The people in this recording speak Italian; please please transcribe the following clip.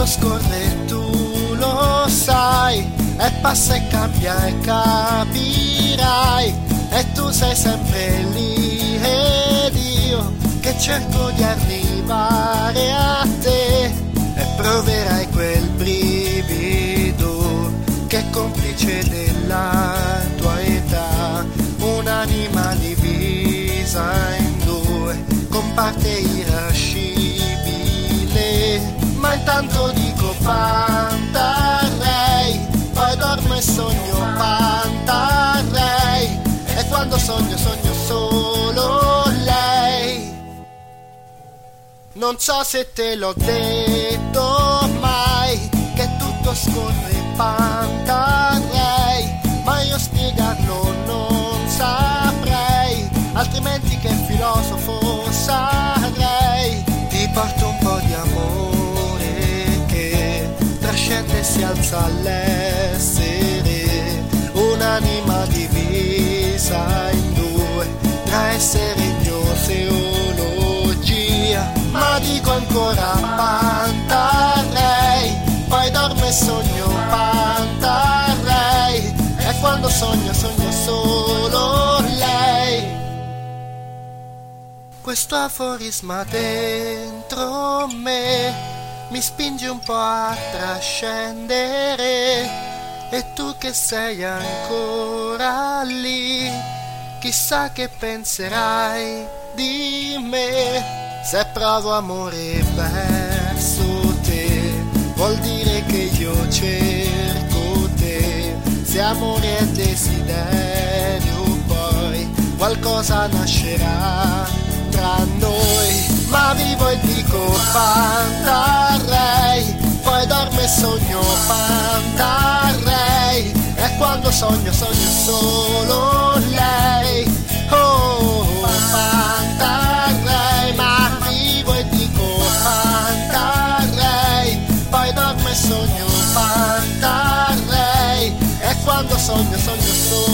tutto scorre, tu lo sai, e passa e cambia e capirai, e tu sei sempre lì ed io che cerco di arrivare a te, e proverai quel brivido che è complice della tua età, un'anima divisa in due, con parte irascibile, ma intanto dico Pantarei, poi dormo e sogno Pantarei, e quando sogno solo lei. Non so se te l'ho detto mai, che tutto scorre Pantarei, ma io spiegarlo non saprei, altrimenti che filosofo sarei. Ti porto un po' di amore che trascende e si alza all'essere, un'anima divisa in due, tra essere ignoto e ologia, ma dico ancora Pantarei, poi dormo e sogno Pantarei, e quando sogno solo lei. Questo aforisma dentro me mi spinge un po' a trascendere, e tu che sei ancora lì, chissà che penserai di me. Se provo amore verso te, vuol dire che io cerco te, se amore è desiderio poi qualcosa nascerà tra noi, ma vivo e dico Pantarei, poi dormo e sogno Pantarei, e quando sogno solo lei. Oh, Pantarei, ma vivo e dico Pantarei, poi dormo e sogno Pantarei, e quando sogno solo